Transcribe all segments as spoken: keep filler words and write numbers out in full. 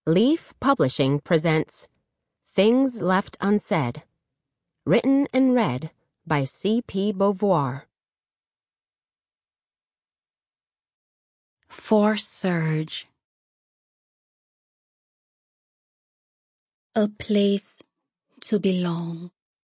Leaf Publishing presents Things Left Unsaid, written and read by C P Beauvoir. For Serge. A place to belong.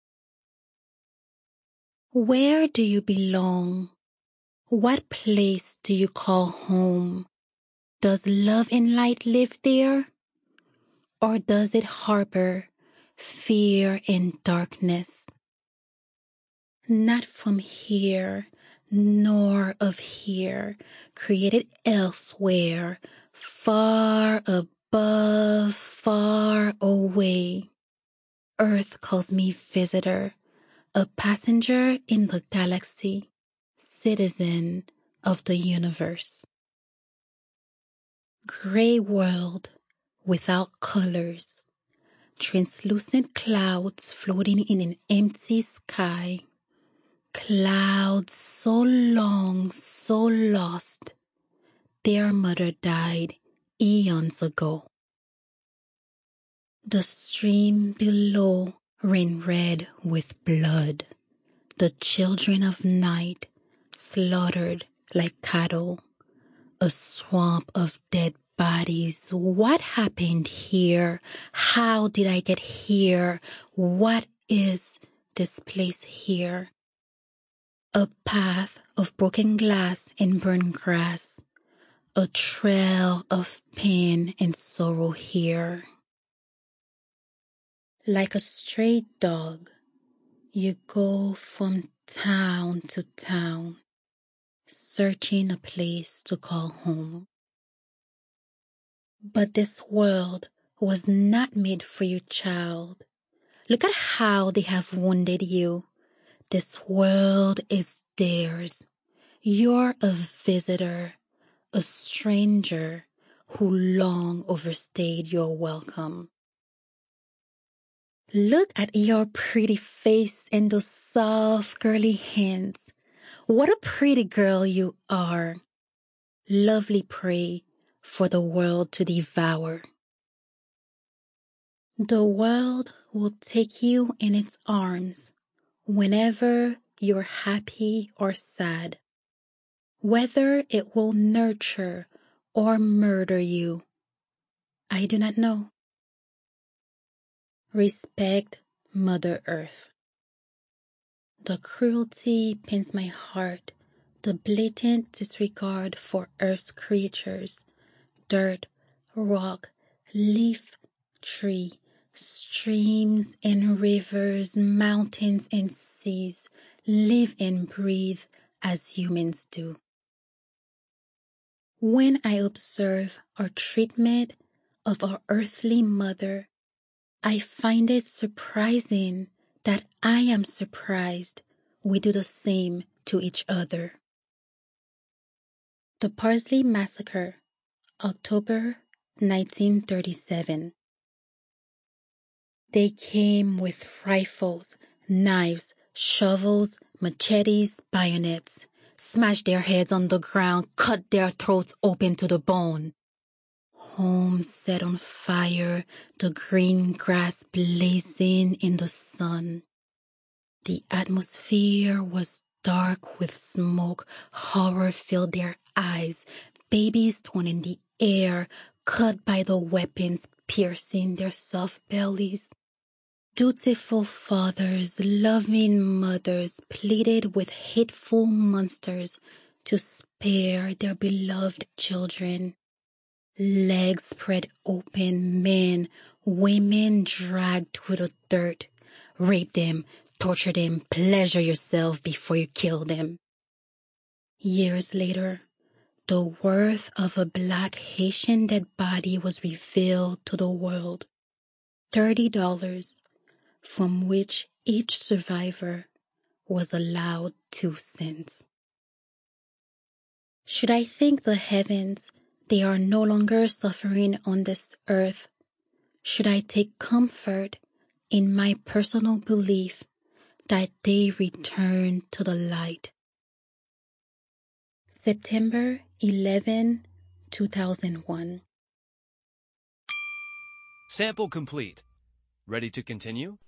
Where do you belong? What place do you call home? Does love and light live there? Or does it harbor fear and darkness? Not from here, nor of here, created elsewhere, far above, far away. Earth calls me visitor, a passenger in the galaxy, citizen of the universe. Gray world without colors, translucent clouds floating in an empty sky. Clouds so long, so lost, their mother died eons ago. The stream below ran red with blood, the children of night slaughtered like cattle, a swamp of dead bodies. What happened here? How did I get here? What is this place here? A path of broken glass and burned grass, a trail of pain and sorrow here. Like a stray dog, you go from town to town, searching a place to call home. But this world was not made for you, child. Look at how they have wounded you. This world is theirs. You're a visitor, a stranger who long overstayed your welcome. Look at your pretty face and those soft, girly hands. What a pretty girl you are. Lovely prey for the world to devour. The world will take you in its arms whenever you're happy or sad. Whether it will nurture or murder you, I do not know. Respect Mother Earth. The cruelty pains my heart, the blatant disregard for Earth's creatures, dirt, rock, leaf, tree, streams and rivers, mountains and seas live and breathe as humans do. When I observe our treatment of our earthly mother, I find it surprising that I am surprised we do the same to each other. The Parsley Massacre, October nineteen thirty-seven. They came with rifles, knives, shovels, machetes, bayonets, smashed their heads on the ground, cut their throats open to the bone. Homes set on fire, the green grass blazing in the sun. The atmosphere was dark with smoke, horror filled their eyes, babies torn in the air, cut by the weapons piercing their soft bellies. Dutiful fathers, loving mothers pleaded with hateful monsters to spare their beloved children. Legs spread open, men, women dragged through the dirt. Rape them, torture them, pleasure yourself before you kill them. Years later, the worth of a black Haitian dead body was revealed to the world. Thirty dollars, from which each survivor was allowed two cents. Should I thank the heavens they are no longer suffering on this earth? Should I take comfort in my personal belief that they return to the light? September eleventh, two thousand one. Sample complete. Ready to continue?